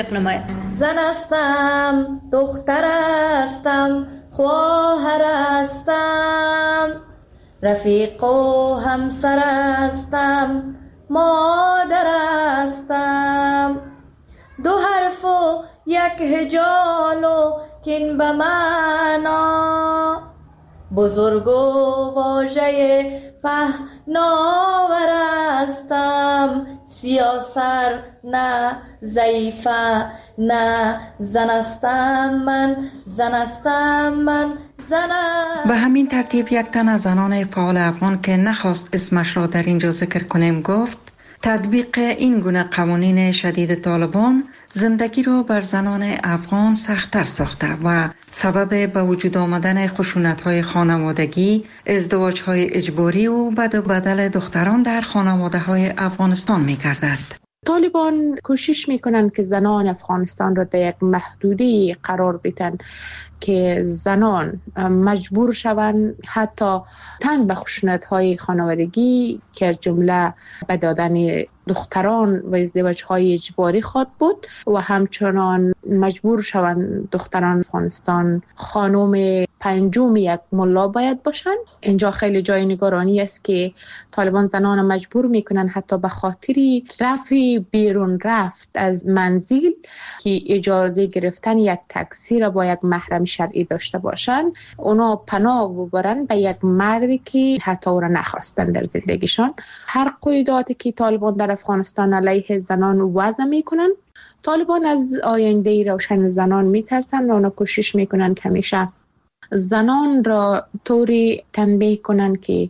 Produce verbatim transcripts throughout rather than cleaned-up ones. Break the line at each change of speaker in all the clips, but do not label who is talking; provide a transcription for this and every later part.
زن هستم، دختر هستم، خواهر هستم، رفیق و همسر هستم، مادر هستم. دو حرف و یک هجال و کن به معنا، بزرگ و واژه پهناور هستم. سیاسر نه، ضعیفه نه، زن هستم من، زن هستم من، زن.
به همین ترتیب یک تن از زنان فعال افغان که نخواست اسمش را در اینجا ذکر کنیم گفت تطبیق این گونه قوانین شدید طالبان زندگی را بر زنان افغان سخت‌تر ساخته و سبب به وجود آمدن خشونت‌های خانوادگی، ازدواج‌های اجباری و بد و بدل دختران در خانواده‌های افغانستان می‌گردد.
طالبان کوشش میکنن که زنان افغانستان را در یک محدودی قرار بدن که زنان مجبور شوند حتی تن به خشونت‌های خانوادگی که از جمله به دادن دختران و ازدواج‌های اجباری خواد بود و همچنان مجبور شوند دختران افغانستان خانم پنجم یک ملا باید باشند. اینجا خیلی جای نگرانی است که طالبان زنان مجبور میکنن حتی به خاطر رفع بیرون رفت از منزل که اجازه گرفتن یک تاکسی را با یک محرم شرعی داشته باشند، اونا پناه ببرن به یک مردی که حتی او را نخواستن در زندگیشان. هر قیوداتی که طالبان در افغانستان علیه زنان وضع میکنن، طالبان از آینده روشن زنان میترسن و اونا کوشش میکنن که همیشه زنان را طوری تنبیه کنن که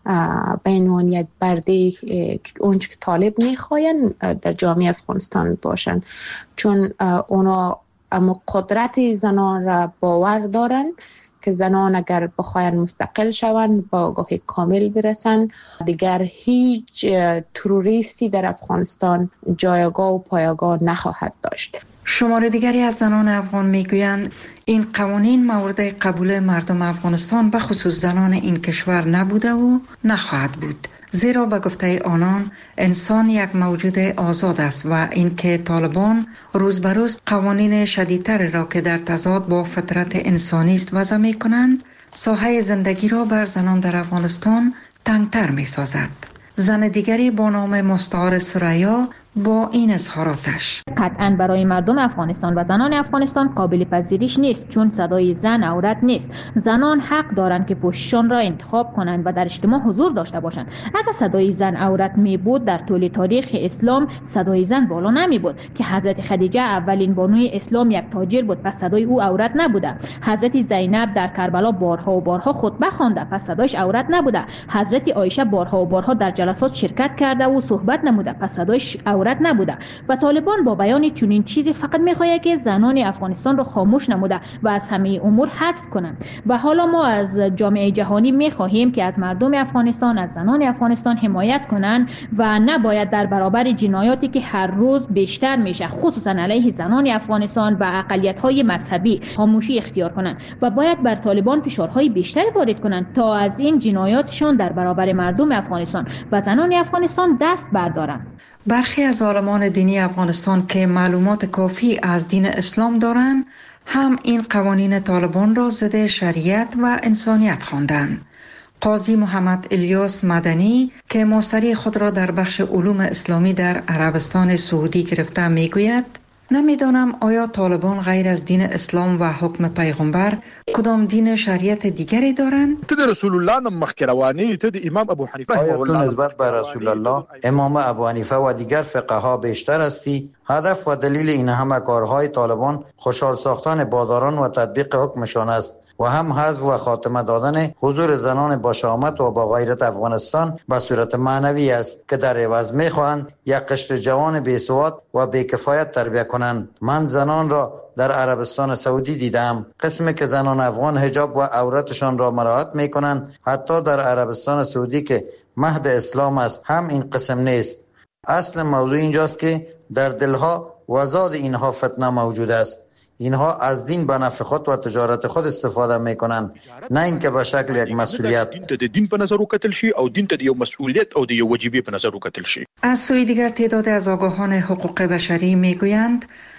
به عنوان یک برده اونچه که طالب میخواین در جامعه افغانستان باشن، چون اونا اما قدرت زنان را باور دارن که زنان اگر بخواین مستقل شوند با آگاهی کامل برسن، دیگر هیچ تروریستی در افغانستان جایگاه و پایگاه نخواهد داشت.
شمار دیگری از زنان افغان میگویند این قوانین مورد قبول مردم افغانستان به خصوص زنان این کشور نبوده و نخواهد بود، زیرا به گفته آنان انسان یک موجود آزاد است و اینکه طالبان روز به روز قوانین شدیدتر را که در تضاد با فطرت انسانی است وضع می‌کنند، ساحه زندگی را بر زنان در افغانستان تنگتر می‌سازد. زن دیگری با نام مستعار سریا با این اظهاراتش:
قطعاً برای مردم افغانستان و زنان افغانستان قابل پذیرش نیست، چون صدای زن عورت نیست. زنان حق دارند که پوششان را انتخاب کنند و در اجتماع حضور داشته باشند. اگر صدای زن عورت می بود، در طول تاریخ اسلام صدای زن بالا نمی بود که حضرت خدیجه اولین بانوی اسلام یک تاجر بود، پس صدای او عورت نبوده. حضرت زینب در کربلا بارها و بارها خطبه خوانده، پس صدایش عورت نبوده. حضرت عایشه بارها و بارها در جلسات شرکت کرده و صحبت نموده، پس صدایش عورت نبوده. و طالبان با بیان چنین چیزی فقط میخواهد که زنان افغانستان را خاموش نموده و از همه امور حذف کنند. و حالا ما از جامعه جهانی میخواهیم که از مردم افغانستان، از زنان افغانستان حمایت کنند و نباید در برابر جنایاتی که هر روز بیشتر میشه خصوصا علیه زنان افغانستان و اقلیت‌های مذهبی خاموشی اختیار کنند و باید بر طالبان فشارهای بیشتری وارد کنند تا از این جنایاتشان در برابر مردم افغانستان و زنان افغانستان دست بردارند.
برخی از عالمان دینی افغانستان که معلومات کافی از دین اسلام دارند هم این قوانین طالبان را ضد شریعت و انسانیت خواندند. قاضی محمد الیاس مدنی که ماستری خود را در بخش علوم اسلامی در عربستان سعودی گرفته میگوید: نمیدانم آیا طالبان غیر از دین اسلام و حکم پیغمبر کدام دین شریعت دیگری دارند؟
ته رسول الله نم مخکروانی ته امام ابو حنیفه
آیا تو نسبت به رسول الله، امام ابو حنیفه و دیگر فقها بیشتر هستی؟ هدف و دلیل این همه کارهای طالبان خوشحال ساختن باداران و تطبیق حکمشان است و هم حذف و خاتمه دادن حضور زنان با شهامت و با غیرت افغانستان به صورت معنوی است که در عوض میخواهند یک قشر جوان بی‌سواد و بی‌کفایت تربیت کنند. من زنان را در عربستان سعودی دیدم، قسمی که زنان افغان حجاب و عورتشان را مراعات میکنند. حتی در عربستان سعودی که مهد اسلام است هم این قسم نیست. اصل موضوع اینجاست که در دلها و زاد اینها فتنه موجود است. اینها از دین به نفع خود و تجارت خود استفاده میکنن، نه اینکه به شکل یک مسئولیت.
دین ته د دین په نظر وکتل شي او دین ته د یو مسئولیت او د یو وجیبه په نظر وکتل شي.
از سوی دیگر تعداد از آگاهان حقوق بشری میگویند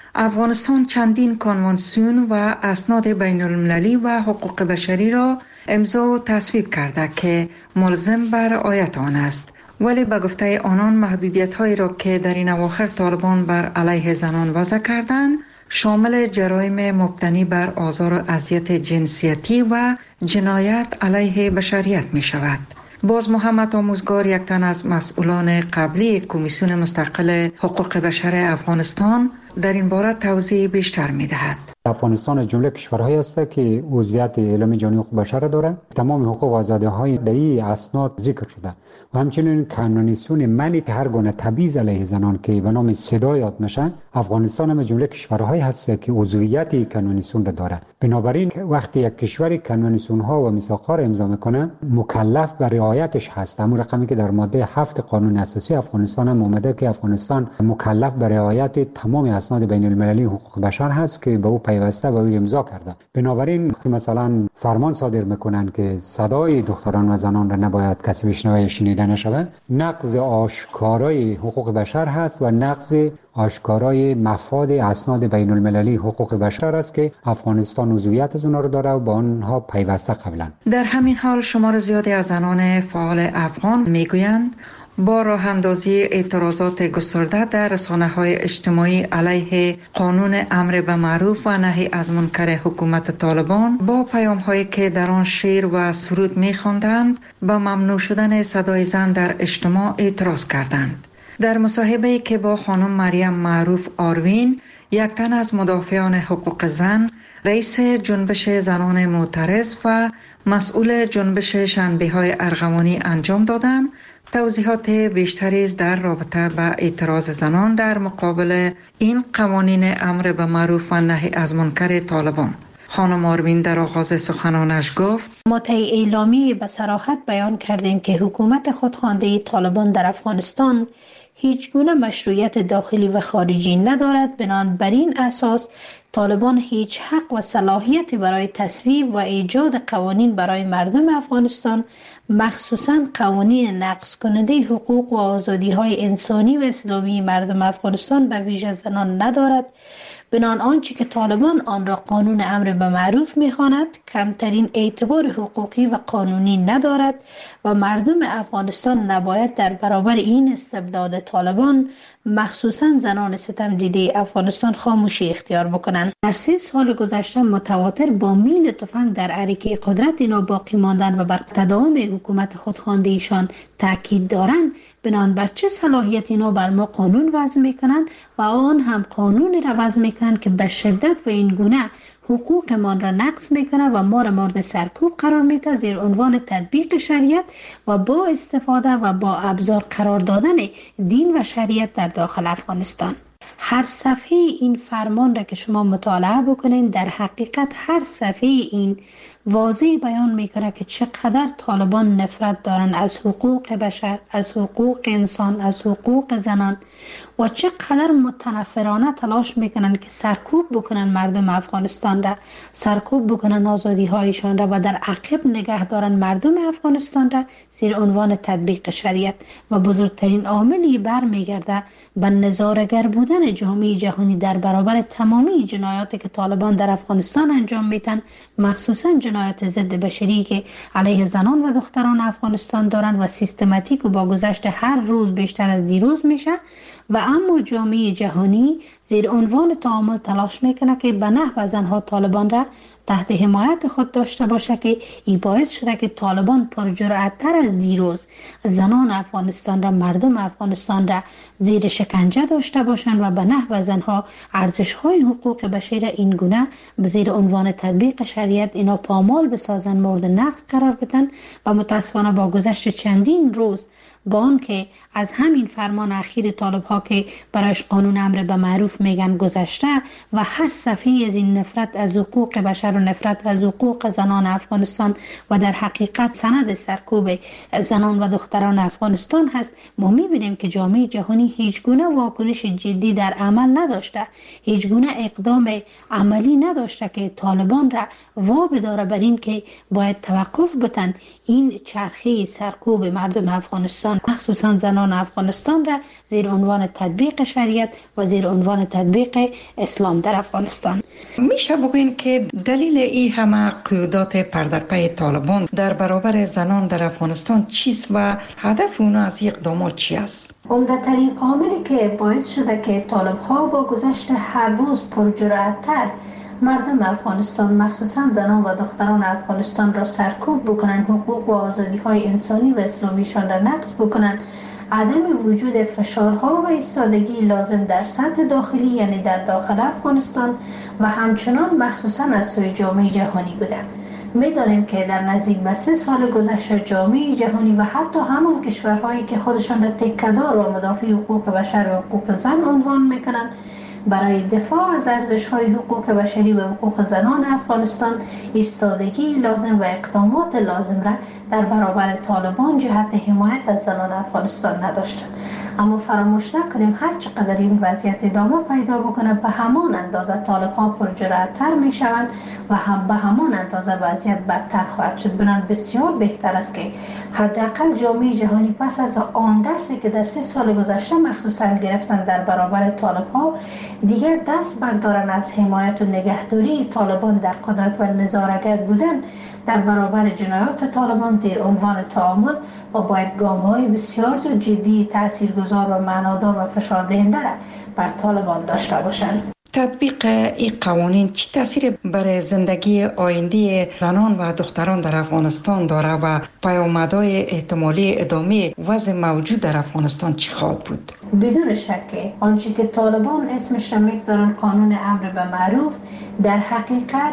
افغانستان چندین کنوانسیون و اسناد بین المللی و حقوق بشری را امضا و تصویب کرده که ملزم بر رعایت آن است. ولی به گفته آنان محدودیت هایی را که در این اواخر طالبان بر علیه زنان وضع کردند شامل جرایم مبتنی بر آزار و اذیت جنسیتی و جنایت علیه بشریت می شود. باز محمد آموزگار، یک تن از مسئولان قبلی کمیسیون مستقل حقوق بشر افغانستان، در این باره توضیح بیشتر می دهد.
افغانستان از جمله کشورهایی است که عضویت اعلامیه جهانی حقوق بشر دارد. تمام حقوق و آزادی‌های در این اسناد ذکر شده و همچنین کنونسیون منع هر گونه تبعیض علیه زنان که به نام صدا یاد میشه. افغانستان هم از جمله کشورهایی هست که عضویت کنونسیون را دارد. بنابراین وقتی یک کشور کنونسیون ها و میثاق‌ها را امضا میکنه مکلف به رعایتش هست. همون رقمی که در ماده هفت قانون اساسی افغانستان هم اومده که افغانستان مکلف به رعایت تمام اسناد بین المللی حقوق بشر هست که به او پیوسته و او امضا کرده. بنابراین مثلا فرمان صادر میکنن که صدای دختران و زنان را نباید کسی بشنوه یا شنیده نشود، نقض آشکارای حقوق بشر هست و نقض آشکارای مفاد اسناد بین المللی حقوق بشر است که افغانستان عضویت از اونها رو داره و با آنها پیوسته قبلا.
در همین حال شمار زیادی از زنان فعال افغان میگویند با راه اندازی اعتراضات گسترده در رسانه‌های اجتماعی علیه قانون امر به معروف و نهی از منکر حکومت طالبان با پیام‌هایی که در آن شعر و سرود می‌خواندند به ممنوع شدن صدای زن در اجتماع اعتراض کردند. در مصاحبه‌ای که با خانم مریم معروف آروین، یک تن از مدافعان حقوق زن، رئیس جنبش زنان معترض و مسئول جنبش شنبه‌های ارغوانی انجام دادم، توضیحات بیشتری در رابطه با اعتراض زنان در مقابل این قوانین امر به معروف و نهی از منکر طالبان. خانم آروین در آغاز سخنانش گفت:
ما طی اعلامیه به صراحت بیان کردیم که حکومت خودخوانده طالبان در افغانستان هیچ گونه مشروعیت داخلی و خارجی ندارد. بنابراین بر این اساس طالبان هیچ حق و صلاحیتی برای تصویب و ایجاد قوانین برای مردم افغانستان، مخصوصاً قوانین نقض کننده حقوق و آزادی‌های انسانی و اسلامی مردم افغانستان به ویژه زنان ندارد. بنابراین آنچه که طالبان آن را قانون امر به معروف می‌خواند کمترین اعتبار حقوقی و قانونی ندارد و مردم افغانستان نباید در برابر این استبداد طالبان، مخصوصاً زنان ستم دیده افغانستان، خاموشی اختیار بکنند. در سه سال گذشته متواتر با میل تفنگ در عریکه قدرت اینا باقی ماندن و بر تداوم حکومت خودخوانده ایشان تاکید دارند. بنان بر چه صلاحیت اینا بر ما قانون وضع میکنن و آن هم قانون را وضع میکنن که به شدت و این گونه حقوق ما را نقض میکنه و ما را مورد سرکوب قرار میده زیر عنوان تطبیق شریعت و با استفاده و با ابزار قرار دادن دین و شریعت در داخل افغانستان. هر صفحه این فرمان را که شما مطالعه بکنین، در حقیقت هر صفحه این واضح بیان میکنه که چقدر طالبان نفرت دارن از حقوق بشر، از حقوق انسان، از حقوق زنان و چقدر متنفرانه تلاش میکنن که سرکوب بکنن مردم افغانستان را، سرکوب بکنن آزادی هایشان را و در عقب نگه دارن مردم افغانستان را زیر عنوان تطبیق شریعت. و بزرگترین عاملی برمیگرده به نظاره‌گر بودن جامعه جهانی در برابر تمامی جنایاتی که طالبان در افغانستان انجام میدن، مخصوصا جنایات ضد بشری که علیه زنان و دختران افغانستان دارن و سیستماتیک و با گذشت هر روز بیشتر از دیروز میشه. و اما جامعه جهانی زیر عنوان تعامل تلاش میکنه که به نحو زنها طالبان را تحت حمایت خود داشته باشه که این باعث شده که طالبان پرجرأت‌تر از دیروز زنان افغانستان را، مردم افغانستان را زیر شکنجه داشته باشند و به نحو زنها ارزش‌های حقوق بشر این گونه به زیر عنوان تطبیق شریعت اینا پامال بسازن، مورد نقض قرار بدن. و متاسفانه با گذشت چندین روز با آن که از همین فرمان اخیر طالب ها که برایش قانون امر به معروف میگن گذشته و هر صفحه از این نفرت از حقوق بشر و نفرت از حقوق زنان افغانستان و در حقیقت سند سرکوب زنان و دختران افغانستان هست، ما میبینیم که جامعه جهانی هیچ گونه واکنش جدی چیزی در عمل نداشته، هیچ گونه اقدام عملی نداشته که طالبان را وا بداره بر این که باید توقف بتن این چرخه سرکوب مردم افغانستان، مخصوصا زنان افغانستان را زیر عنوان تطبیق شریعت و زیر عنوان تطبیق اسلام در افغانستان.
میشه بگوین که دلیل این همه قیودات پردرپی طالبان در برابر زنان در افغانستان چیست و هدف اونا از اقدامات چی است؟
عمده‌ترین عاملی که باعث شده که طالب‌ها با گذشت هر روز پرجرأت‌تر مردم افغانستان مخصوصا زنان و دختران افغانستان را سرکوب بکنند، حقوق و آزادی‌های انسانی و اسلامیشان را نقض بکنند، عدم وجود فشارها و ایستادگی لازم در سطح داخلی یعنی در داخل افغانستان و همچنان مخصوصا از سوی جامعه جهانی بوده. می‌دانیم که در نزدیک به سه سال گذشته جامعه جهانی و حتی همان کشورهایی که خودشان را تکه‌دار و مدافع حقوق بشر و حقوق زن عنوان می‌کنند برای دفاع از ارزش‌های حقوق بشری و حقوق زنان افغانستان ایستادگی لازم و اقدامات لازم را در برابر طالبان جهت حمایت از زنان افغانستان نداشتند. اما فراموش نکنیم هر چقدر این وضعیت ادامه پیدا بکنه به همان اندازه طالب‌ها پرجرأت‌تر می‌شوند و هم به همان اندازه وضعیت بدتر خواهد شد. بنابراین بسیار بهتر است که حداقل جامعه جهانی پس از آن درسی که در سه سال گذشته مخصوصا گرفتن در برابر طالب‌ها دیگر دست بردارن از حمایت و نگهداری طالبان در قدرت و نظاره‌گر بودن در برابر جنایات طالبان زیر عنوان تعامل و باید گام‌های بسیار جدی تاثیرگذار و معنادار و فشاردهنده را بر طالبان داشته باشند.
تطبیق این قوانین چی تاثیر بر زندگی آینده زنان و دختران در افغانستان داره و پیامدهای احتمالی ادامه وضع موجود در افغانستان چی خواهد بود؟
بدون شک آنچه که طالبان اسمش را میگذارن قانون امر به معروف در حقیقت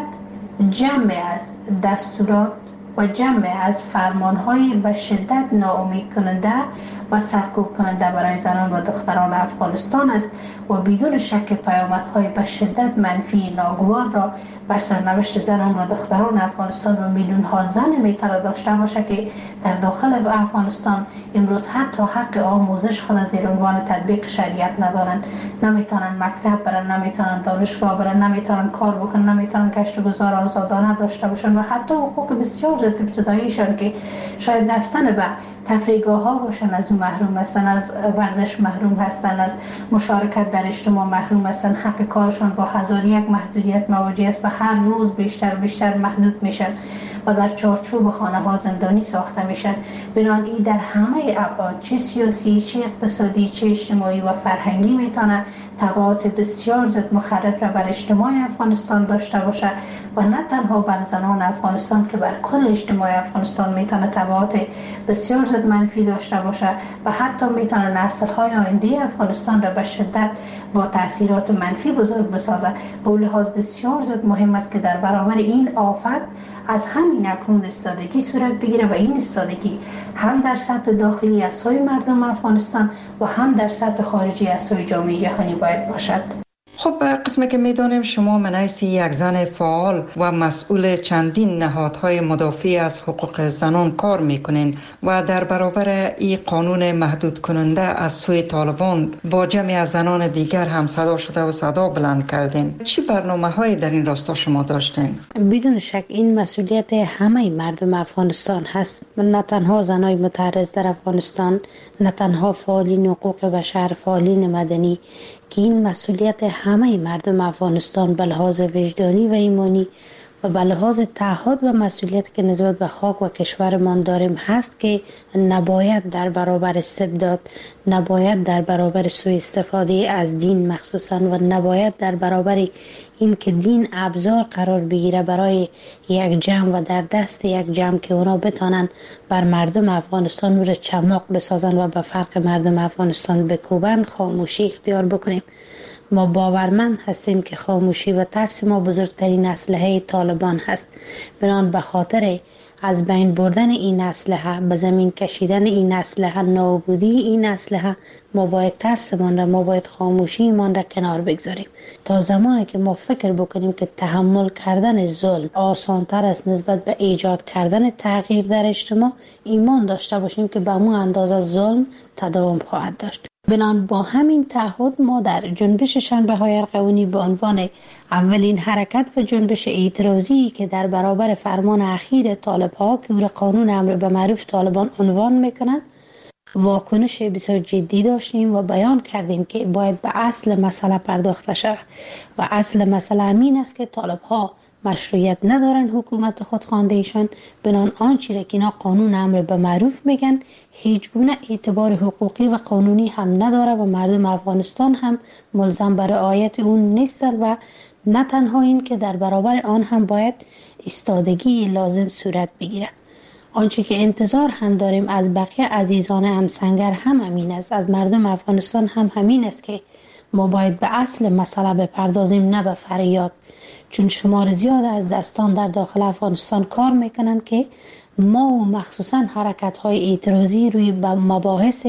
جمع از دستورات و جمع از فرمانهای به شدت ناامید کننده و سرکوب کننده برای زنان و دختران افغانستان است و بدون شک پیامدهای به شدت منفی ناگوار را بر سرنوشت زنان و دختران افغانستان و میلیون ها زن میتونه داشته باشه که در داخل افغانستان امروز حتی حق آموزش خود زیر عنوان تطبیق شریعت ندارن، نمیتونن مکتب برن، نمیتونن دانشگاه برن، نمیتونن کار بکنن، نمیتونن کشت و گذار آزادانه داشته باشن و حتی حقوق بسیار ابتداییشان که شاید رفتن به تفریحگاه ها باشن از اون محروم هستن، از ورزش محروم هستن، از مشارکت در اجتماع محروم هستن، حق کارشان با هزار یک محدودیت مواجه است و هر روز بیشتر و بیشتر محدود میشن و در چارچوب خانه ها زندانی ساخته میشن. بنابراین این در همه ابعاد چه سیاسی، چه اقتصادی، چه اجتماعی و فرهنگی میتونه تبعات بسیار زیاد مخرب را بر اجتماع افغانستان داشته باشه و نه تنها بر زنان افغانستان که بر کل اجتماع افغانستان میتونه تبعات بسیار زیاد منفی داشته باشه و حتی میتونه نسل‌های آینده افغانستان را به شدت با تاثیرات منفی بزرگ بسازه. به لحاظ بسیار زیاد مهم است که در برابر این آفت از همین اکنون ایستادگی صورت بگیره و این ایستادگی هم در سطح داخلی از سوی مردم افغانستان و هم در سطح خارجی از سوی جامعه جهانی باید باشد.
خب قسمی که میدانیم شما من حیث یک زن فعال و مسئول چندین نهادهای مدافع از حقوق زنان کار میکنین و در برابر این قانون محدود کننده از سوی طالبان با جمعی از زنان دیگر هم صدا شده و صدا بلند کردین. چی برنامه های در این راستا شما داشتین؟
بدون شک این مسئولیت همه مردم افغانستان هست، نه تنها زنای متعرض در افغانستان، نه تنها فعالین حقوق بشر، فعالین مدنی، که این مسئولیت همه مردم افغانستان به لحاظ وجدانی و ایمانی و به لحاظ تعهد و مسئولیت که نسبت به خاک و کشورمان داریم هست که نباید در برابر استبداد، نباید در برابر سوء استفاده از دین مخصوصا و نباید در برابر این که دین ابزار قرار بگیره برای یک جمع و در دست یک جمع که اونا بتانن بر مردم افغانستان رو چماق بسازن و به فرق مردم افغانستان بکوبن، خاموشی اختیار بکنیم. ما باورمند هستیم که خاموشی و ترس ما بزرگترین اسلحه طالبان هست. بنان به خاطر از بین بردن این اسلحه، به زمین کشیدن این اسلحه، نابودی این اسلحه، ما باید ترسمان را، ما باید خاموشیمان را کنار بگذاریم تا زمانی که ما فکر بکنیم که تحمل کردن ظلم آسانتر است نسبت به ایجاد کردن تغییر در اجتماع، ایمان داشته باشیم که به همون اندازه ظلم تداوم خواهد داشت. بنان با همین تعهد ما در جنبش شنبه های ارغوانی به عنوان اولین حرکت و جنبش اعتراضی که در برابر فرمان اخیر طالب ها که او را قانون امر به معروف طالبان عنوان میکنند واکنش بسیار جدی داشتیم و بیان کردیم که باید به اصل مسئله پرداخته شود و اصل مسئله امین است که طالب ها مشروعیت ندارن حکومت خودخوانده ایشان بنان آنچه را که اینا قانون امر به معروف میگن هیچ گونه اعتبار حقوقی و قانونی هم نداره و مردم افغانستان هم ملزم بر رعایت اون نیستن و نه تنها این که در برابر آن هم باید ایستادگی لازم صورت بگیره. آنچه که انتظار هم داریم از بقیه عزیزان همسنگر هم همین است، از مردم افغانستان هم همین است که ما باید به اصل مسئله بپردازیم نه به فریاد، چون شمار زیاد از دستان در داخل افغانستان کار میکنن که ما و مخصوصا حرکت های اعتراضی روی مباحث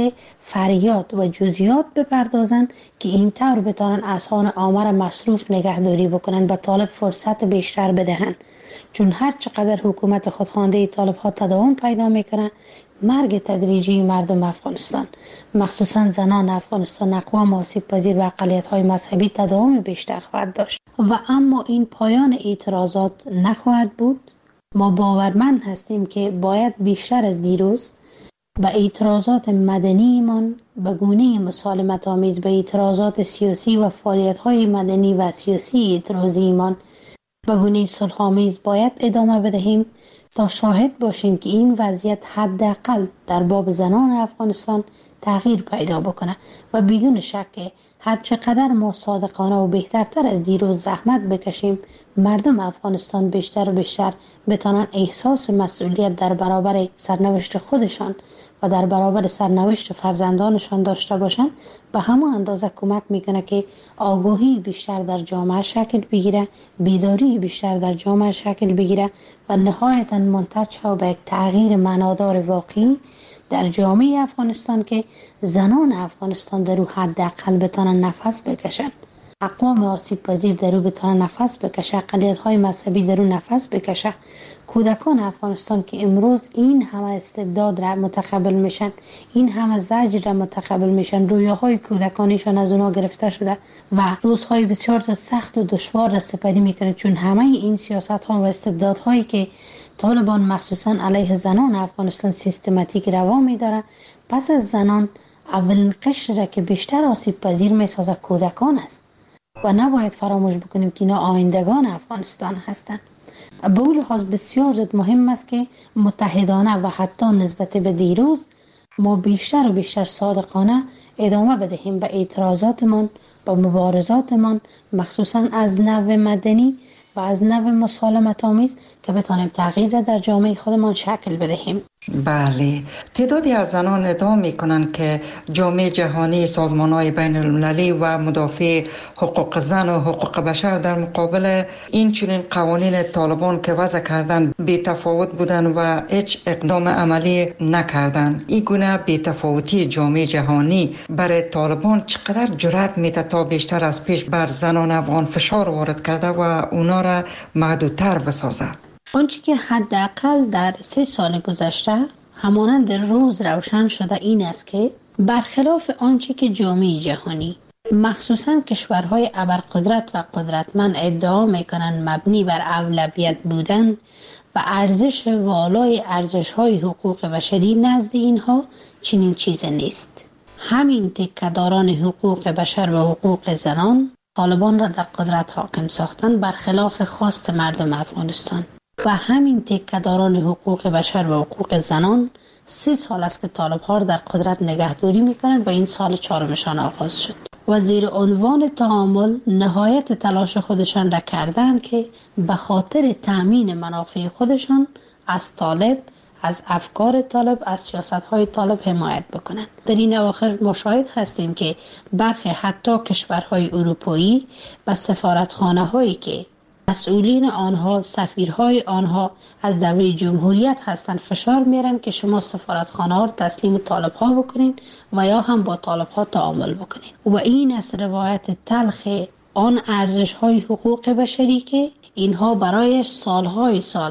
فریاد و جزئیات بپردازن که این طور بتانن اذهان عامه را مصروف نگهداری بکنن به طالب فرصت بیشتر بدهن، چون هر چقدر حکومت خودخوانده طالب ها تداوم پیدا میکنه مرگ تدریجی مردم افغانستان مخصوصا زنان افغانستان اقوام آسیب پذیر و اقلیت های مذهبی تداوم بیشتر خواهد داشت و اما این پایان اعتراضات نخواهد بود. ما باورمند هستیم که باید بیشتر از دیروز به اعتراضات مدنی من به گونه مسالمت آمیز به اعتراضات سیاسی و فعالیت های مدنی و سیاسی اعتراضی من به گونه صلح آمیز باید ادامه بدهیم تا شاهد باشیم که این وضعیت حداقل در باب زنان افغانستان تغییر پیدا بکنه و بدون شک هر چقدر ما صادقانه و بهترتر از دیروز زحمت بکشیم مردم افغانستان بیشتر و بیشتر بتانن احساس مسئولیت در برابر سرنوشت خودشان و در برابر سرنوشت فرزندانشان داشته باشند به همون اندازه کمک میکنه که آگاهی بیشتر در جامعه شکل بگیره، بیداری بیشتر در جامعه شکل بگیره و نهایتاً منتج ها به یک تغییر معنادار واقعی در جامعه افغانستان که زنان افغانستان در او حداقل بتانن نفس بکشن، اقوام آسیب پذیر در او بتانن نفس بکشه، اقلیت های مذهبی در او نفس بکشه، کودکان افغانستان که امروز این همه استبداد را متقبل میشن، این همه زجر را متقبل میشن، رویاهای کودکانیشان از اونا گرفته شده و روزهای بسیار سخت و دشوار را سپری میکنه، چون همه این سیاست ها و استبدادهایی که طالبان مخصوصا علیه زنان افغانستان سیستماتیک روا میداره، پس از زنان اولین قشر را که بیشتر آسیب پذیر میسازه کودکان است و نباید فراموش بکنیم که اینا آیندگان افغانستان هستند. به اون لحاظ بسیار زیاد مهم است که متحدانه و حتی نسبت به دیروز ما بیشتر و بیشتر صادقانه ادامه بدهیم به اعتراضاتمان، به مبارزاتمان، مخصوصا از نوع مدنی و از نوع مسالمت آمیز که بتانیم تغییر را در جامعه خودمان شکل بدهیم.
بله، تعدادی از زنان ادعا میکنند که جامعه جهانی، سازمان‌های بین المللی و مدافع حقوق زن و حقوق بشر در مقابل این چنین قوانین طالبان که وضع کردن بی تفاوت بودن و هیچ اقدام عملی نکردند. این گونه بی تفاوتی جامعه جهانی برای طالبان چقدر جرأت میده تا بیشتر از پیش بر زنان افغان فشار وارد کرده و اونا را محدودتر بسازه؟
آنچه که حداقل در سه سال گذشته همانند روز روشن شده این است که برخلاف آنچه که جامعه جهانی مخصوصا کشورهای ابرقدرت و قدرتمند ادعا میکنند مبنی بر اولویت بودن و ارزش والای ارزش‌های حقوق بشری نزد اینها چنین چیز نیست. همین تکه‌داران حقوق بشر و حقوق زنان طالبان را در قدرت حاکم ساختن برخلاف خواست مردم افغانستان و همین تکه‌داران حقوق بشر و حقوق زنان سه سال است که طالب ها در قدرت نگهداری میکنند و این سال چهارمشان آغاز شد و زیر عنوان تعامل نهایت تلاش خودشان را کردند که به خاطر تأمین منافع خودشان از طالب، از افکار طالب، از سیاست های طالب حمایت بکنند. در این اواخر مشاهد هستیم که برخی حتی کشورهای اروپایی و سفارتخانه هایی که مسئولین آنها، سفیرهای آنها از دوره جمهوریت هستند فشار میارن که شما سفارتخانه ها رو تسلیم طالب ها بکنین و یا هم با طالب ها تعامل بکنین و این از روایت تلخ آن ارزش های حقوق بشری که اینها برایش سالهای سال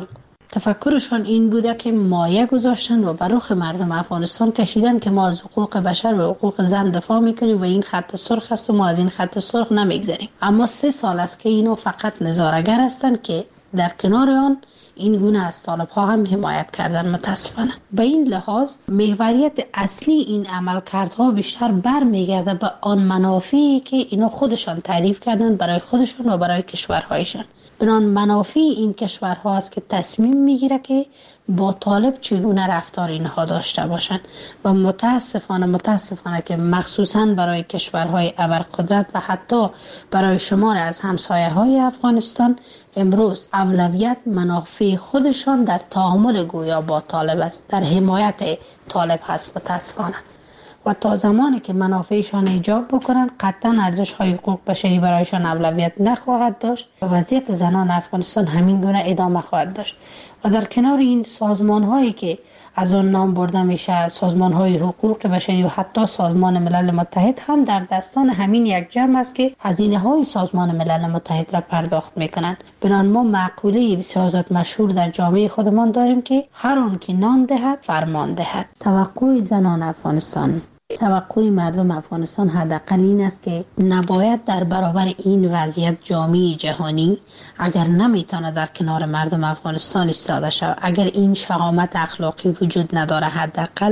تفکرشان این بوده که مایه گذاشتن و بر رخ مردم افغانستان کشیدن که ما از حقوق بشر و حقوق زن دفاع میکنیم و این خط سرخ است و ما از این خط سرخ نمیگذریم. اما سه سال است که اینو فقط نظاره‌گر هستند که در کنار آن این گونه از طالب ها هم حمایت کردن. متاسفانه به این لحاظ محوریت اصلی این عملکردها بیشتر برمیگرده به آن منافعی که اینا خودشان تعریف کردن برای خودشان و برای کشورهایشان. بنان منافع این کشورها است که تصمیم میگیره که با طالب چگونه رفتار اینها داشته باشند و متاسفانه متاسفانه که مخصوصا برای کشورهای ابرقدرت و حتی برای شمار از همسایه های افغانستان امروز اولویت منافع خودشان در تعامل گویا با طالب است، در حمایت طالب هست. متاسفانه و تا زمانی که منافعشان ایجاب بکنن قطعا ارزش های حقوق بشری برایشان اولویت نخواهد داشت و وضعیت زنان افغانستان همین گونه ادامه خواهد داشت. و در کنار این سازمان هایی که از آن نام برده میشه، سازمان های حقوق بشری و حتی سازمان ملل متحد هم در دستان همین یک جمع است که هزینه های سازمان ملل متحد را پرداخت میکنند. بنان ما مقوله بسیار زیاد مشهور در جامعه خودمان داریم که هر آن که نان دهد فرمان دهد. توقع زنان افغانستان، توقع مردم افغانستان حداقل این است که نباید در برابر این وضعیت جامعه جهانی اگر نمیتونه در کنار مردم افغانستان ایستاده شود، اگر این شهامت اخلاقی وجود نداره، حداقل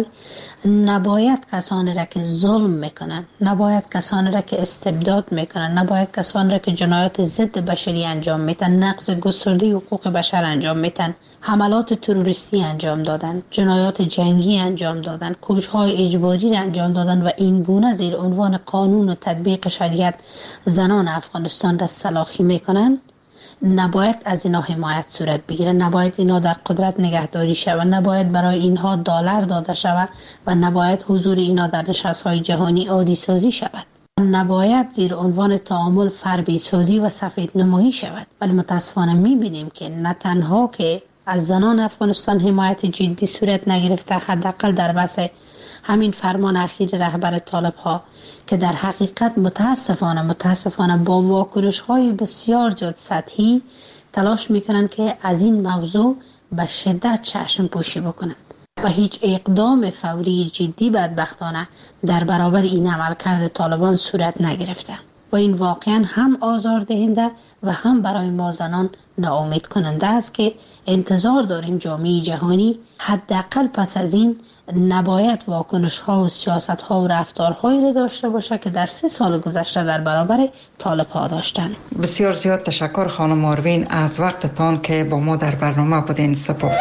نباید کسانی را که ظلم میکنن، نباید کسانی را که استبداد میکنن، نباید کسانی را که جنایات ضد بشری انجام میدن، نقض گسترده حقوق بشر انجام میدن، حملات تروریستی انجام دادن، جنایات جنگی انجام دادن، کشتارهای اجباری را انجام دادن و این گونه زیر عنوان قانون و تطبیق شریعت زنان افغانستان را سلاخی میکنن. نباید از اینا حمایت صورت بگیره، نباید اینا در قدرت نگهداری شود، نباید برای اینها دلار داده شود و نباید حضور اینا در نشست‌های جهانی عادی سازی شود، نباید زیر عنوان تعامل فربی سازی و سفید نمایی شود. ولی متاسفانه میبینیم که نه تنها که از زنان افغانستان حمایت جدی صورت نگرفته، حداقل در بحث همین فرمان اخیر رهبر طالب ها که در حقیقت متاسفانه متاسفانه با واکنش های بسیار زیاد سطحی تلاش میکنن که از این موضوع به شدت چشم پوشی بکنند و هیچ اقدام فوری جدی بدبختانه در برابر این عملکرد طالبان صورت نگرفته و این واقعا هم آزاردهنده و هم برای ما زنان ناامید کننده است که انتظار داریم جامعه جهانی حداقل پس از این نباید واکنش ها و سیاست ها و رفتارهایی را داشته باشه که در سه سال گذشته در برابر طالب ها داشتن.
بسیار زیاد تشکر خانم آروین از وقتتان که با ما در برنامه بودین. سپاس.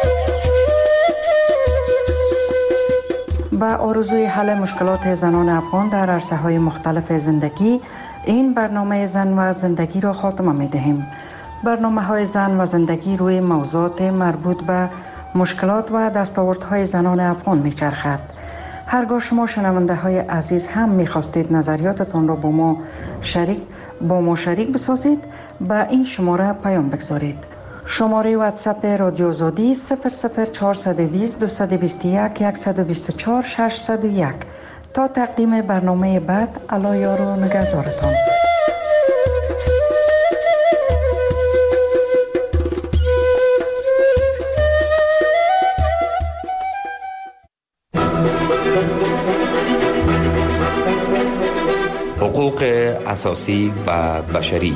با آرزوی حل مشکلات زنان افغان در عرصه‌های مختلف زندگی، این برنامه زن و زندگی را خاتمه می‌دهیم. برنامه‌های زن و زندگی روی موضوعات مربوط به مشکلات و دستاوردهای زنان افغان می‌چرخد. هرگاه شما شنونده‌های عزیز هم می‌خواستید نظریاتتان را با ما شریک با ما شریک بسازید، به این شماره پیام بگذارید. شماره واتساپ رادیو آزادی صفر صفر چهارصد و بیست دویست و بیست و یک صد و بیست و چهار ششصد و یک. تا تقدیم برنامه بعد، الله یار و نگهدارتان.
حقوق اساسی و بشری.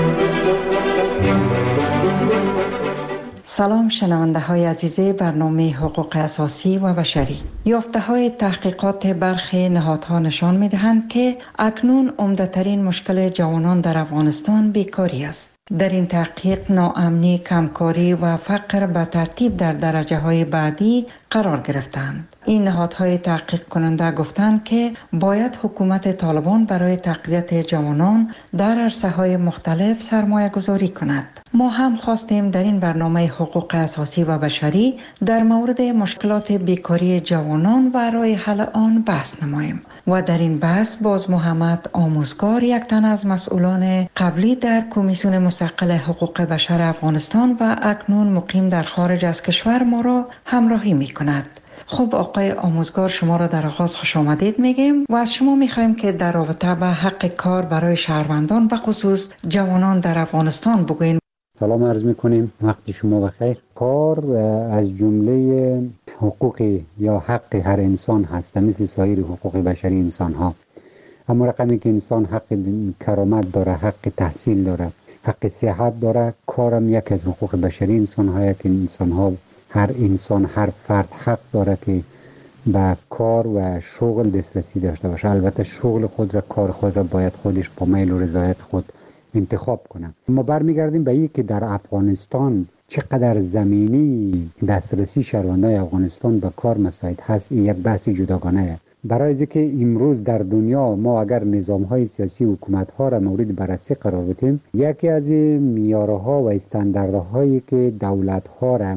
سلام شنونده های عزیز برنامه حقوق اساسی و بشری. یافته های تحقیقات برخی نهادها نشان می دهند که اکنون عمده‌ترین مشکل جوانان در افغانستان بیکاری است. در این تحقیق ناامنی، کمکاری و فقر به ترتیب در درجه های بعدی قرار گرفتند. این نهادهای تحقیق کننده گفتند که باید حکومت طالبان برای تقویت جوانان در عرصه های مختلف سرمایه گذاری کند. ما هم خواستیم در این برنامه حقوق اساسی و بشری در مورد مشکلات بیکاری جوانان و راه حل آن بحث نماییم. و در این بحث باز محمد آموزگار، یک تن از مسئولان قبلی در کمیسیون مستقل حقوق بشر افغانستان و اکنون مقیم در خارج از کشور، ما را همراهی می کند. خب آقای آموزگار، شما را در آغاز خوش آمدید میگیم و از شما میخوایم که در رابطه با حق کار برای شهروندان و خصوص جوانان در افغانستان بگوین.
سلام عرض میکنیم، وقت شما بخیر. کار از جمله حقوق یا حق هر انسان هست، مثل سایر حقوق بشری انسان ها. اما رقمی که انسان حق کرامت داره، حق تحصیل داره، حق صحت داره، کارم یک از حقوق بشری انسان ها که انسان ها، هر انسان، هر فرد حق داره که به کار و شغل دسترسی داشته باشه. البته شغل خود را، کار خود را باید خودش با میل و رضایت خود انتخاب کنه. ما برمیگردیم به این که در افغانستان چقدر زمینی دسترسی شهروندان افغانستان به کار مساعد هست، این یک بحث جداگانه است. برای اینکه امروز در دنیا ما اگر نظام‌های سیاسی حکومت‌ها را مورد بررسی قرار بدیم، یکی از معیارها و استانداردهایی که دولت‌ها را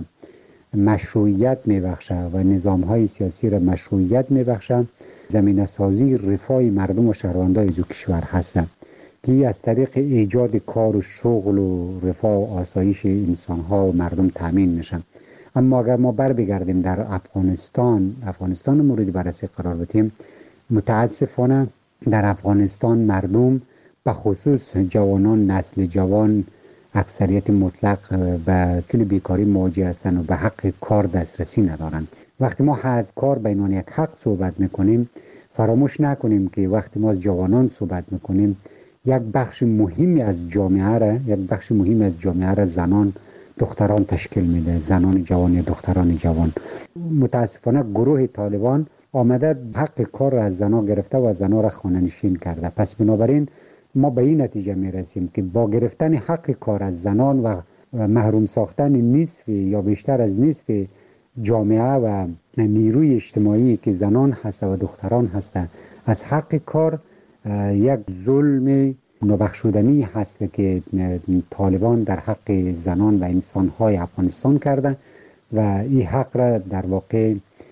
مشروعیت می‌بخشه و نظام‌های سیاسی را مشروعیت می‌بخشه، زمینه‌سازی رفاه مردم و شهروندان از کشور هستند که از طریق ایجاد کار و شغل و رفاه و آسایش انسان‌ها و مردم تامین میشن. اما اگر ما بر بگردیم در افغانستان، افغانستان مورد بررسی قرار بدیم، متاسفانه در افغانستان مردم به خصوص جوانان، نسل جوان، اکثریت مطلق به کل بیکاری مواجه هستند و به حق کار دسترسی ندارند. وقتی ما از کار به عنوان یک حق صحبت میکنیم، فراموش نکنیم که وقتی ما از جوانان صحبت میکنیم، یک بخش مهمی از جامعه را، یک بخش مهمی از جامعه را زنان، دختران تشکیل میده، زنان جوان یا دختران جوان. متاسفانه گروه طالبان آمده حق کار را از زنان گرفته و زنان را خانه نشین کرده. پس بنابراین ما به این نتیجه میرسیم که با گرفتن حق کار از زنان و محروم ساختن نصف یا بیشتر از نصف جامعه و نیروی اجتماعی که زنان هست و دختران هستند از حق کار، یک ظلم نابخشودنی هست که طالبان در حق زنان و انسان‌های افغانستان کرده و این حق را در واقع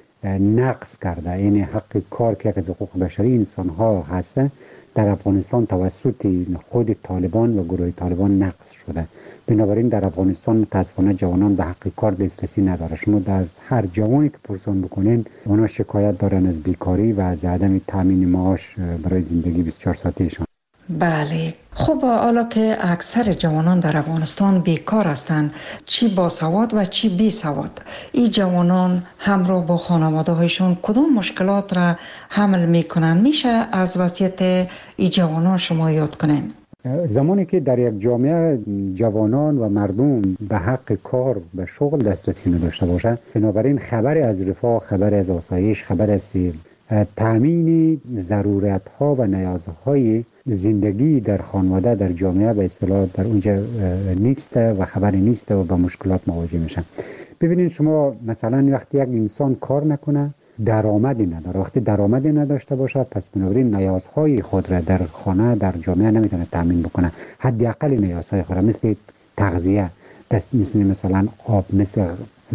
نقض کرده. این حق کار که از حقوق بشری انسان‌ها هست در افغانستان توسط خود طالبان و گروه طالبان نقض شده. بنابراین در افغانستان متاسفانه جوانان به حق کار دسترسی نداره. شما از هر جوانی که پرسان بکنین، اونا شکایت دارن از بیکاری و از عدم تامین معاش برای زندگی بیست و چهار ساعتهشان.
بله. خب حالا که اکثر جوانان در افغانستان بیکار هستند، چی با سواد و چی بی سواد، این جوانان همراه با خانواده هایشون کدام مشکلات را حمل میکنن؟ میشه از وضعیت این جوانان شما یاد کنین؟
زمانی که در یک جامعه جوانان و مردم به حق کار و شغل دسترسی نداشته باشه، بنابراین خبر از رفاه، خبر از آسایش، خبر از تامین ضرورت ها و نیازهای زندگی در خانواده، در جامعه به اصطلاح در اونجا نیست و خبری نیست و با مشکلات مواجه میشن. ببینید شما مثلا وقتی یک انسان کار نکنه، درآمدی نداره، وقتی درآمدی نداشته باشه، پس بنابراین نیازهای خود را در خانه، در جامعه نمیتونه تامین بکنه. حداقل نیازهای خود را مثل تغذیه، مثل مثلا آب، مثل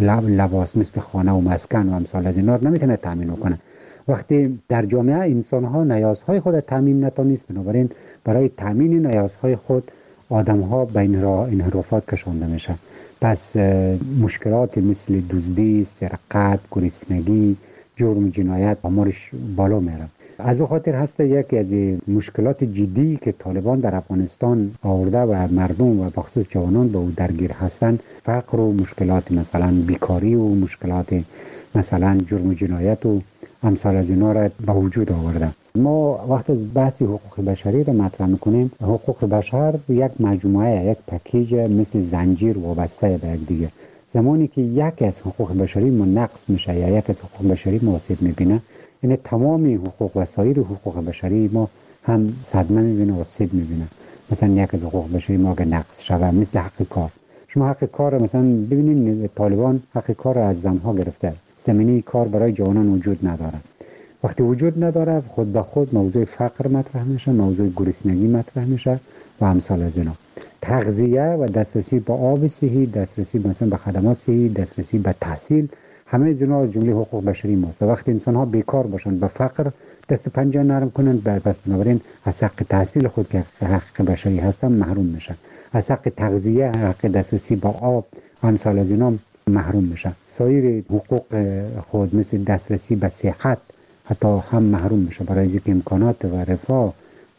لباس، مثل خانه و مسکن و امثال از اینا نمیتونه تامین بکنه. وقتی در جامعه انسان ها نیازهای خود تامین نتونست، بنابراین برای تامین نیازهای خود آدم ها به انحرافات کشانده میشه. پس مشکلات مثل دزدی، سرقت، گرسنگی، جرم، جنایت آمارش بالا میره. از او خاطر هست یکی از مشکلات جدی که طالبان در افغانستان آورده و مردم و بخصوص جوانان به او درگیر هستند، فقر و مشکلات مثلا بیکاری و مشکلات مثلا جرم و جنایت و امثال از اینا را به وجود آورده. ما وقت از بحث حقوق بشری را مطرح میکنیم، حقوق بشر یک مجموعه، یک پکیج مثل زنجیر وابسته به یک دیگه. زمانی که یک از حقوق بشری ما نقص میشه یا یک از حقوق بشری ما آسیب میبینه، یعنی تمام حقوق و سایر حقوق بشری ما هم صدمه میبینه و آسیب میبینه. مثلا یک از حقوق بشری ما اگه نقص شود، مثل حق کار. شما حق کار مثلا ببینید طالبان حق کار را از زنها گرفته. زمینه کار برای جوانان وجود نداره. وقتی وجود نداره، خود به خود موضوع فقر مطرح میشه، موضوع گرسنگی مطرح میشه و امثال از اینا. تغذیه و دسترسی به آب صحی، دسترسی مثلا به خدمات صحی، دسترسی به تحصیل، همه از اینا از جمله حقوق بشری ماست. وقتی انسان ها بیکار باشن، به فقر دست و پنجه نرم کنن، پس بنابراین از حق تحصیل خود که حق بشری هستن محروم میشن. از حق تغذیه، حق دسترسی به آب، امثال از اینا محروم میشن. سایر حقوق خود مثل دسترسی به صحت حتی هم محروم میشه، برای اینکه امکانات و رفاه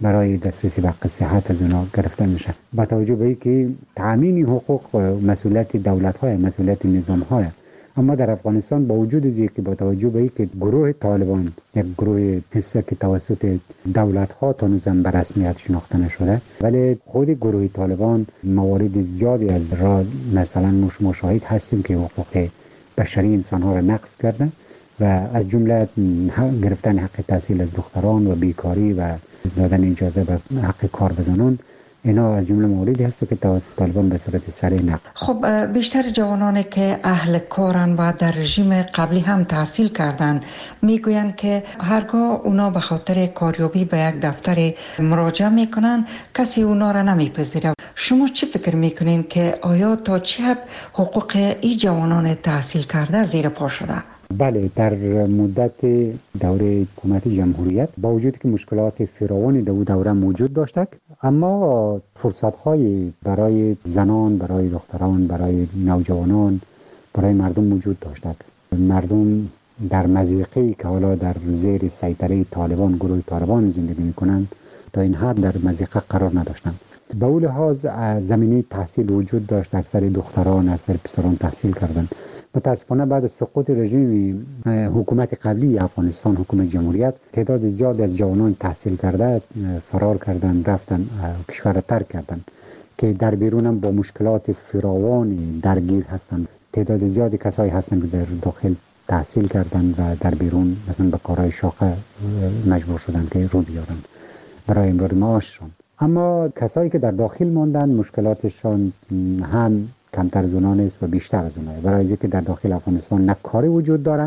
برای دسترسی به حق صحت از اونا گرفته میشه. با توجه به اینکه تامین حقوق مسئولیت دولت‌های، مسئولیت نظام‌های، اما در افغانستان با وجود از اینکه با توجه به اینکه گروه طالبان یک گروه حسه که توسط دولت‌ها تا هنوزم به رسمیت شناخته نشده، ولی خود گروه طالبان موارد زیادی از را مثلا ما شاهد هستیم که حقوق بشری انسان‌ها را نقض کرده و از جمله گرفتن حق تحصیل از دختران و بیکاری و دادن اجازه به حق کار به زنان، اینا از جمله مواردی هست که توسط طالبان به صورت سریع نقض.
خب بیشتر جوانانی که اهل کارن و در رژیم قبلی هم تحصیل کردن میگویند که هرگاه اونا به خاطر کاریابی به یک دفتر مراجعه میکنن کسی اونا را نمیپذیره. شما چی فکر میکنین که آیا تا چه حد حقوق این جوانان تحصیل کرده زیر پا شده؟
بله، در مدت دوره حکومت جمهوریت با وجود که مشکلات فراوانی در دوره موجود داشتند، اما فرصت‌های برای زنان، برای دختران، برای نوجوانان، برای مردم موجود داشتند. مردم در مضیقه‌ای که حالا در زیر سیطره طالبان، گروه طالبان زندگی می‌کنند، تا این حد در مضیقه قرار نداشتند. به اون لحاظ زمینه تحصیل وجود داشت، اکثر دختران، اکثر پسران تحصیل کردند. متاسفانه بعد از سقوط رژیم حکومت قبلی افغانستان، حکومت جمهوریت، تعداد زیادی از جوانان تحصیل کرده فرار کردند، رفتن کشور را ترک کردند که در بیرون هم با مشکلات فراوانی درگیر هستند. تعداد زیادی کسایی هستند که در داخل تحصیل کردند و در بیرون مثلا به کارهای شاقه مجبور شدند که رو بیارند برای امرار معاششان. اما کسایی که در داخل ماندن مشکلاتشان هم کمتر از اونها نیست و بیشتر از اونها، برای اینکه در داخل افغانستان نه کاری وجود داره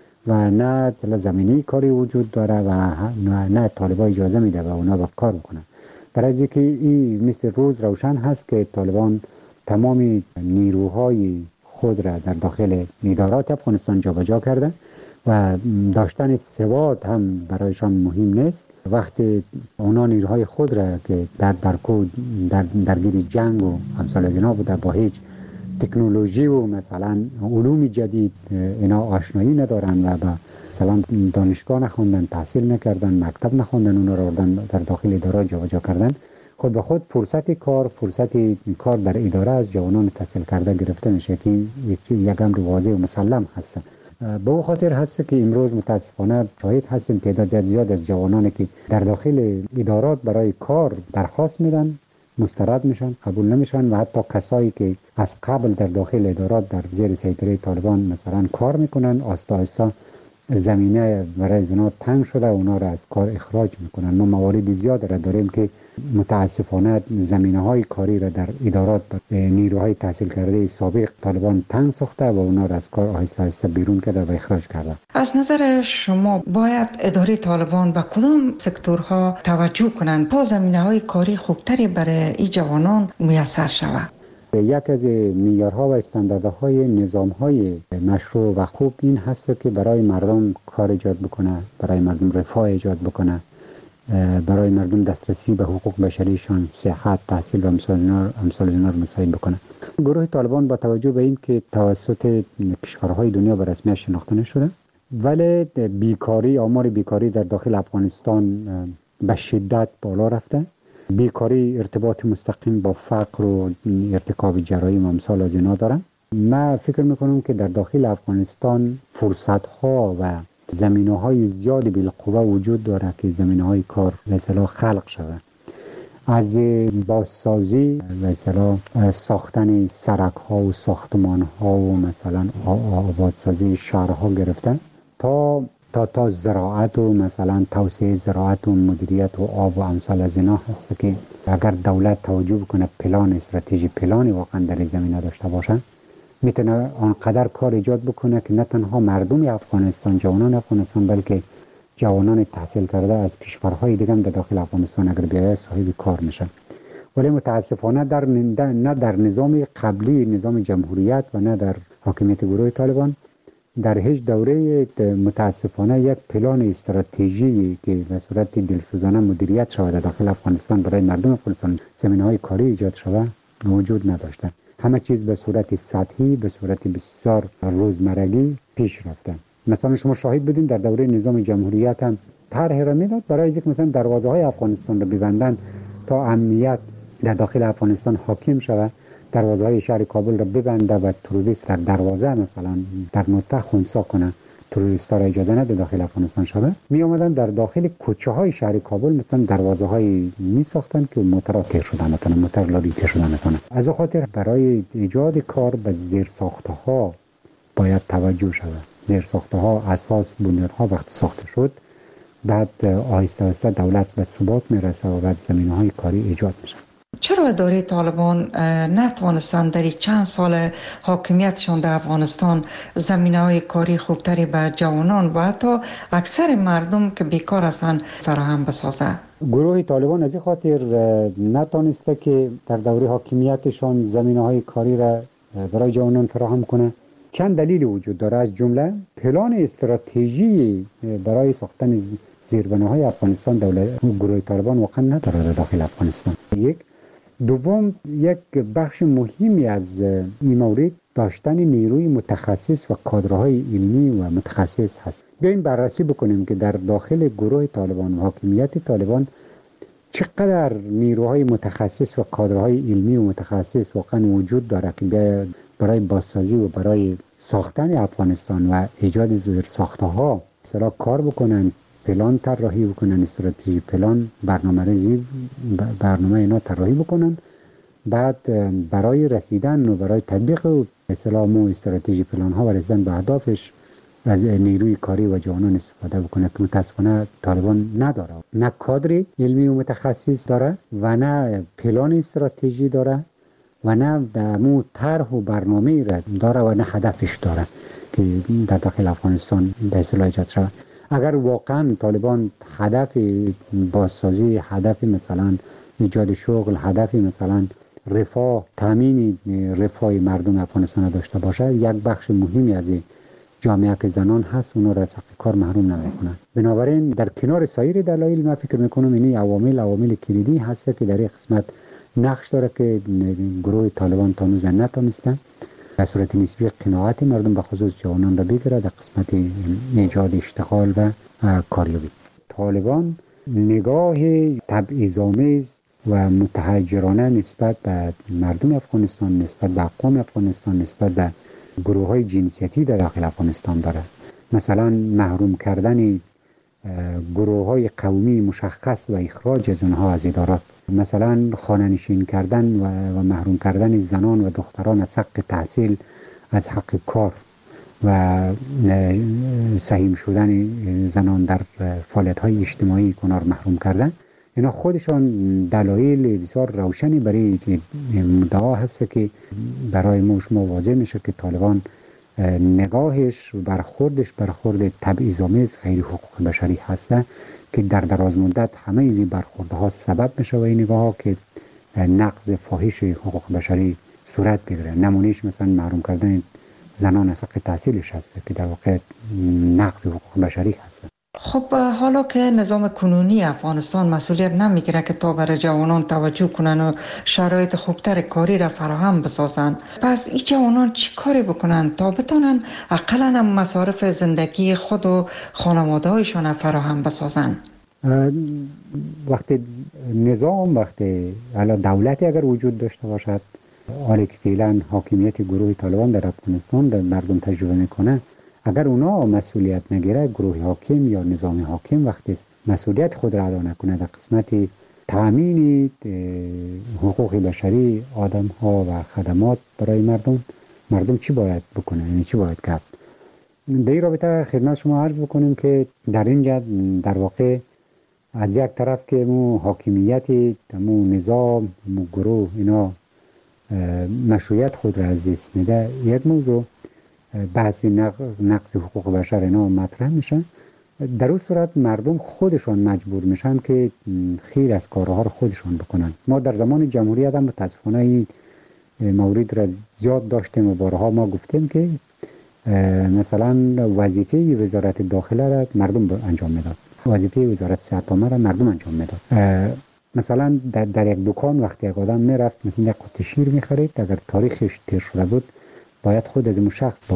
و نه زمینی کاری وجود داره و نه, نه طالبان اجازه میده و اونا با کار بکنن. برای اینکه این مثل روز روشن هست که طالبان تمام نیروهای خود را در داخل ادارات افغانستان جابجا کرده و داشتن سواد هم برایشان مهم نیست. وقتی اونا نیروهای خود را که در درکو در درگیر جنگ و امثال از اینا بوده، با هیچ تکنولوژی و مثلا علوم جدید اینا آشنایی ندارن و با مثلا دانشگاه نخوندن، تحصیل نکردن، مکتب نخوندن، اونا را در داخل اداره جابجا کردن، خود به خود فرصت کار فرصت کار در اداره از جوانان تحصیل کرده گرفته میشه که یک امر واضح و مسلم هست. به او خاطر هست که امروز متاسفانه شاهد هستیم تعداد زیاد از جوانانی که در داخل ادارات برای کار درخواست میدن، مسترد میشن، قبول نمیشن و حتی کسایی که از قبل در داخل ادارات در زیر سیطره طالبان مثلا کار میکنن، آستا آستا زمینه برای اونا تنگ شده و اونا را از کار اخراج میکنن. ما موارد زیاد را داریم که متاسفانه زمینه های کاری را در ادارات نیروهای تحصیل کرده سابق طالبان تنگ ساخته و اونا را از کار آهسته آهسته بیرون کرده و اخراج کرده.
از نظر شما باید اداره طالبان به کدام سکتورها توجه کنند تا زمینه های کاری خوبتری برای این جوانان میسر شود؟
یک از معیارها و استانداردهای نظامهای مشروع و خوب این هست که برای مردم کار ایجاد بکنه، برای مردم رفاه ایجاد بکنه، برای مردم دسترسی به حقوق بشریشان، صحت، تحصیل و امثال اینا رو مساعد بکنه. گروه طالبان با توجه به این که توسط کشورهای دنیا به رسمیت شناخته نشده، ولی بیکاری، آمار بیکاری در داخل افغانستان به شدت بالا رفته. بیکاری ارتباط مستقیم با فقر و ارتکاب جرایم و امثال از اینا دارن. من فکر میکنم که در داخل افغانستان فرصت ها و زمینه های زیادی بالقوه وجود داره که زمینه های کار مثلا خلق شده، از بازسازی مثلا ساختن سرک ها و ساختمان ها و مثلا آبادسازی شهرها گرفتن تا تا تا زراعت و مثلا توسعه زراعت و مدیریت و آب و امثال از اینا هست که اگر دولت توجه بکنه، پلان استراتژی پلانی واقعا در زمینه داشته باشه، میتونه آنقدر کار ایجاد بکنه که نه تنها مردم افغانستان، جوانان افغانستان، بلکه جوانان تحصیل کرده از کشورهای دیگه هم در داخل افغانستان اگر بیاید صاحب کار میشن. ولی متاسفانه در نه در نظام قبلی، نظام جمهوریت و نه در حاکمیت گروه طالبان در هیچ دوره متاسفانه یک پلان استراتژی که به صورت دلسوزانه مدیریت شود در داخل افغانستان برای مردم افغانستان زمینه‌های کاری ایجاد شود موجود نداشته. همه چیز به صورت سطحی، به صورت بسیار روزمرگی پیش رفته. مثلا شما شاهد بودین در دوره نظام جمهوریت هم طرح را میداد برای اینکه مثلا دروازه های افغانستان رو ببندن تا امنیت در داخل افغانستان حاکم شود، دروازه های شهر کابل را ببنده و تروریست در دروازه مثلا در نقطه خنثی کنه، تروریست ها را اجازه نده داخل افغانستان شود. می آمدن در داخل کوچه های شهر کابل مثلا دروازه های می ساختن که موتر تیر شدن نتونه، موتر لابی تیر شدن نتونه. از این خاطر برای ایجاد کار به زیر ساخته ها باید توجه شود. زیر ساخته ها، اساس، بنیاد ها وقت ساخته شد، بعد آهسته آهسته دولت به ثبات میرسه و بعد زمینه های کاری ایجاد میشه.
چرا اداره طالبان نتوانستند در چند سال حاکمیتشان در افغانستان زمینه‌های کاری خوبتری به جوانان و حتی اکثر مردم که بیکار هستند فراهم بسازه؟
گروه طالبان از این خاطر نتوانسته که در دوره حاکمیتشان زمینه‌های کاری را برای جوانان فراهم کنه. چند دلیل وجود داره، از جمله پلان استراتژی برای ساختن زیربناهای افغانستان دولت گروه طالبان واقعا نداره در داخل افغانستان. یک دوم، یک بخش مهمی از این مورد داشتن نیروی متخصص و کادرهای علمی و متخصص هست. بیاین بررسی بکنیم که در داخل گروه طالبان و حاکمیت طالبان چقدر نیروهای متخصص و کادرهای علمی و متخصص واقعا وجود داره که برای بازسازی و برای ساختن افغانستان و ایجاد زیر ساخته ها مثلا کار بکنن، پلان طراحی بکنن، استراتژی پلان، برنامه ریزی برنامه اینا طراحی بکنن، بعد برای رسیدن و برای تطبیق مثلا مو استراتژی پلان ها و رسیدن به اهدافش از نیروی کاری و جوانان استفاده بکنه که متاسفانه طالبان نداره. نه کادر علمی و متخصص داره و نه پلان استراتژی داره و نه مو طرح و برنامه را داره و نه هدفش داره که در داخل افغانستان به اصطلاح ایجاد شود. اگر واقعا طالبان هدف بازسازی، هدف مثلا ایجاد شغل، هدف مثلا رفاه، تامین رفاه مردم افغانستان داشته باشه، یک بخش مهمی از جامعه که زنان هست اونا را از حق کار محروم نمیکنن. بنابراین در کنار سایر دلایل من فکر میکنم اینی عوامل عوامل کلیدی هست که در این قسمت نقش داره که گروه طالبان تا هنوز نتونستن به صورت نسبی قناعت مردم به خصوص جوانان را بگیره در قسمت ایجاد اشتغال و کاریابی. طالبان نگاه تبعیض‌آمیز و متحجرانه نسبت به مردم افغانستان، نسبت به اقوام افغانستان، نسبت به گروه های جنسیتی در داخل افغانستان داره. مثلا محروم کردن گروه های قومی مشخص و اخراج از اونها از ادارات، مثلا خانه‌نشین کردن و, و محروم کردن زنان و دختران از حق تحصیل، از حق کار و سهیم شدن زنان در فعالیت‌های اجتماعی کنار محروم کردن. اینا خودشان دلایل بسیار روشنی برای مدعا هست که برای ما شما واضح میشه که طالبان نگاهش و برخوردش برخورد تبعیض‌آمیز غیر حقوق بشری هسته که در دراز مدت همه این برخوردها سبب میشه و این نگاه ها که نقض فاحش حقوق بشری صورت بگیره. نمونهش مثلا محروم کردن زنان از حق تحصیلش هست که در واقع نقض حقوق بشری هست.
خب حالا که نظام کنونی افغانستان مسئولیت نمیگیره که تا برای جوانان توجه کنن و شرایط خوبتر کاری را فراهم بسازن، پس این جوانان چی کاری بکنن تا بتونن اقلا هم مصارف زندگی خود و خانواده هایشان فراهم بسازن؟
وقتی نظام، وقتی دولتی اگر وجود داشته باشد، حالی که فعلا حاکمیت گروه طالبان در افغانستان در مردم تجربه میکنه، اگر اونا مسئولیت نگیره، گروه حاکم یا نظام حاکم وقتی مسئولیت خود را ادا نکنه در قسمت تامین حقوق بشری آدم ها و خدمات برای مردم، مردم چی باید بکنه؟ یعنی چی باید کرد؟ در این رابطه خدمت شما عرض بکنیم که در اینجا در واقع از یک طرف که مو حاکمیت مو نظام مو گروه اینا مشروعیت خود را از دست میده، یک موضوع بحث نقض حقوق بشر اینا مطرح میشن. در اون صورت مردم خودشان مجبور میشن که خیلی از کارها رو خودشان بکنن. ما در زمان جمهوریت هم متاسفانه این مورد را زیاد داشتیم و بارها ما گفتیم که مثلا وظیفه وزارت داخله را مردم انجام میداد، وظیفه وزارت صحت عامه را مردم انجام میداد. مثلا در, در یک دکان وقتی یک آدم میرفت مثلا یک قطعه شیر میخرید، اگر تاریخش تیر شده بود باید خود از اون شخص با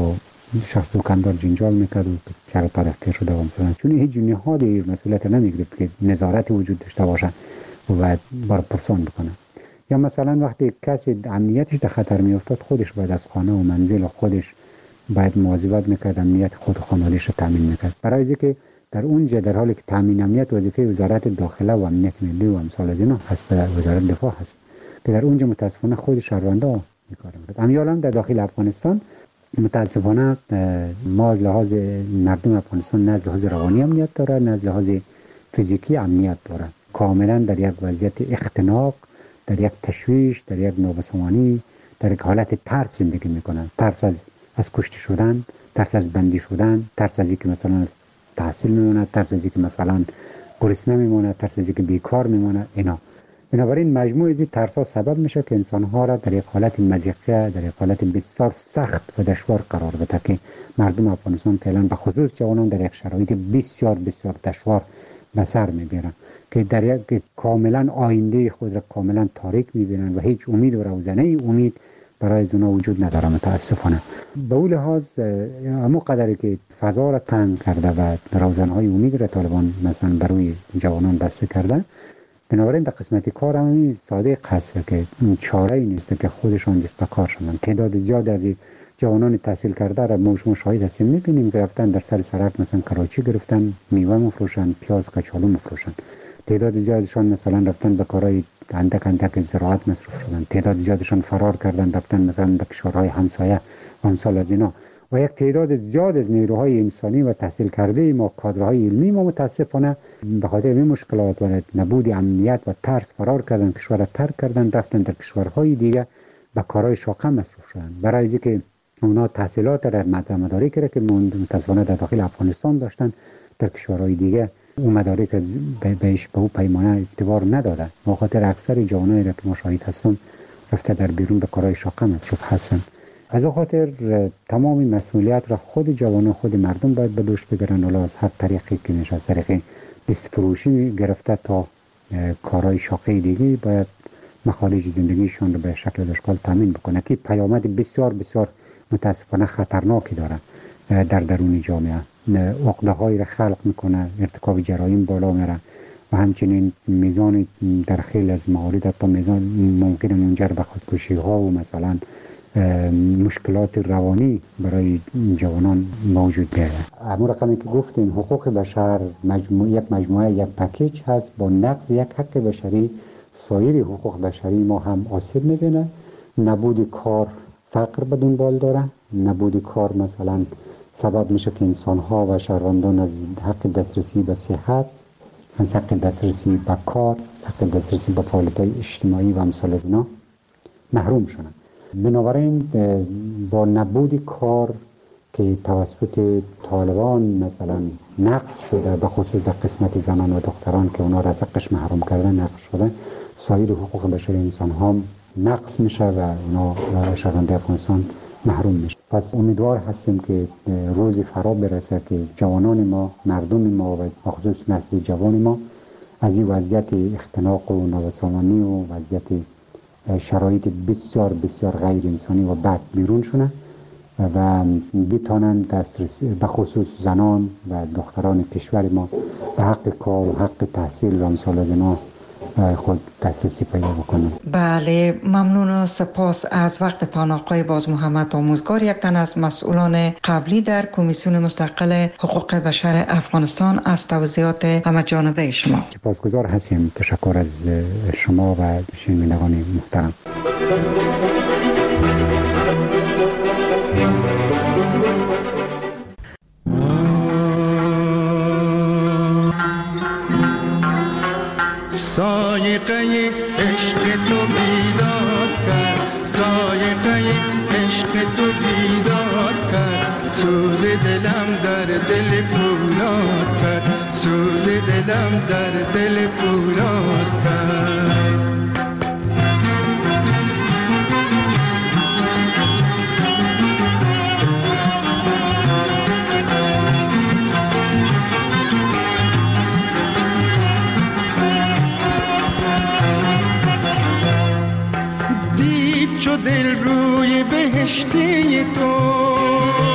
شخص دکاندار جنجال میکرد و چرا تاریخ شده و مثلا چون هیچ نهادی مسئولیت نمیگرفت که نظارت وجود داشته باشه و باید بار پرسان بکنه. یا مثلا وقتی کسی امنیتش در خطر میافتاد خودش باید از خانه و منزل خودش باید مواظبت میکرد، امنیت خود و خانواده‌اش رو تامین میکرد. برای اینکه در اونجا در حالی که تامین امنیت وظیفه وزارت داخله و امنیت ملی و امثال از اینا هست، وزارت دفاع هست که در اونجا متاسفانه خود شهروندا میکار میکرد. امیال هم در داخل افغانستان متاسفانه ما از لحاظ مردم افغانستان نه از لحاظ روانی امنیت داره نه از لحاظ فیزیکی امنیت داره. کاملا در یک وضعیت اختناق، در یک تشویش، در یک نابسامانی، در یک حالت ترس زندگی میکنن. ترس از از کشته شدن، ترس از بندی شدن، ترس از اینکه مثلا از تحصیل میمونه، ترس از اینکه مثلا گرسنه میمونه، ترس از اینکه بیکار میمونه. اینا بنابراین مجموع از این ترس‌ها سبب میشه که انسان‌ها را در یک حالت مضیقه، در یک حالت بسیار سخت و دشوار قرار بده که مردم افغانستان فعلا به خصوص جوانان در یک شرایط بسیار بسیار دشوار به سر میبرن که در یک کاملا آینده خود را کاملا تاریک میبینن و هیچ امید و روزنه امید برای اونا وجود نداره متاسفانه. به اون لحاظ همون قدری که فضا را تنگ کرده و روزنهای امید را طالبان مثلا برای جوانان بسته کرده، بنابراین در قسمت کار هم صادق هست که چاره‌ای نیست که خودشان دست به کار شدن. تعداد زیاد از جوانان تحصیل کرده را ما شاهد هستیم، می‌بینیم که رفتن در سر سرک مثلا کراچی گرفتن، میوه می‌فروشن، پیاز کچالو می‌فروشن. تعداد زیادشان مثلا رفتن به کارهای اندک اندک زراعت مصروف شدن. تعداد زیادشان فرار کردن رفتن مثلا به کشورهای همسایه و امثال از اینا. و یک تعداد زیاد از نیروهای انسانی و تحصیل کرده ما، کادرهای علمی ما متاسفانه به خاطر این مشکلات و نبود امنیت و ترس فرار کردن، کشور را ترک کردن، رفتن در کشورهای دیگه به کارهای شاقه مصروف شدن. برای اینکه اونا تحصیلات را مدارک را که متاسفانه در داخل افغانستان داشتن در کشورهای دیگه اون مدارک بهش به اون پیمانه اعتبار ندادن. به خاطر اکثر جوانایی را که ما شاهد هستیم رفته در بیرون به کارهای شاقه مصروف هستن. از خاطر تمام مسئولیت را خود جوانان خود مردم باید به دوش بگیرن، ولی از هر طریقی که میشه، از طریق دست فروشی گرفته تا کارهای شاقه دیگه باید مخارج زندگیشان رو به شکل اشکال تامین بکنه که پیامد بسیار بسیار متاسفانه خطرناکی داره در درون جامعه. عقده هایی را خلق میکنه، ارتکاب جرایم بالا میره و همچنین میزان در خیلی از موارد تا میزان ممکن منجر به خودکشی ها و مثلا مشکلات روانی برای جوانان موجود داره. اما رقمی که گفتیم حقوق بشر مجموعه یک مجموعه یک پکیج هست. با نقض یک حق بشری سایر حقوق بشری ما هم آسیب میبینه. نبود کار فقر به دنبال داره. نبود کار مثلا سبب میشه که انسان ها و شهروندان از حق دسترسی به صحت، از حق دسترسی به کار، از حق دسترسی به فعالیت های اجتماعی و امثال از اینا محروم شدن. بنابراین با نبود کار که توسط طالبان مثلا نقض شده، به خصوص در قسمت زنان و دختران که اونا را از حقش محروم کردن نقض شده، سایر حقوق بشری انسان ها نقض میشه و اونا و شهروندان افغانستان محروم میشه. پس امیدوار هستیم که روزی فرا برسه که جوانان ما، مردم ما و خصوص نسل جوان ما از این وضعیت اختناق و نابسامانی و وضعیت شرایط بسیار بسیار غیر انسانی و بد بیرون شونه و بتانن دسترسی به خصوص زنان و دختران کشور ما به حق کار و حق تحصیل و امثال از اینا خود دسترسی پیدا بکنن.
بله، ممنون و سپاس از وقتتان آقای باز محمد آموزگار، یک تن از مسئولان قبلی در کمیسیون مستقل حقوق بشر افغانستان، از توضیحات همه جانبه شما.
سپاسگزار هستیم. تشکر از شما و شنوندگان محترم.
سایقه عشق تو بیدار کرد، سایقه عشق تو بیدار کرد، سوز دلم در دل پولاد کرد، سوز دلم در دل پولاد کرد. چو دل روی بهشتی تو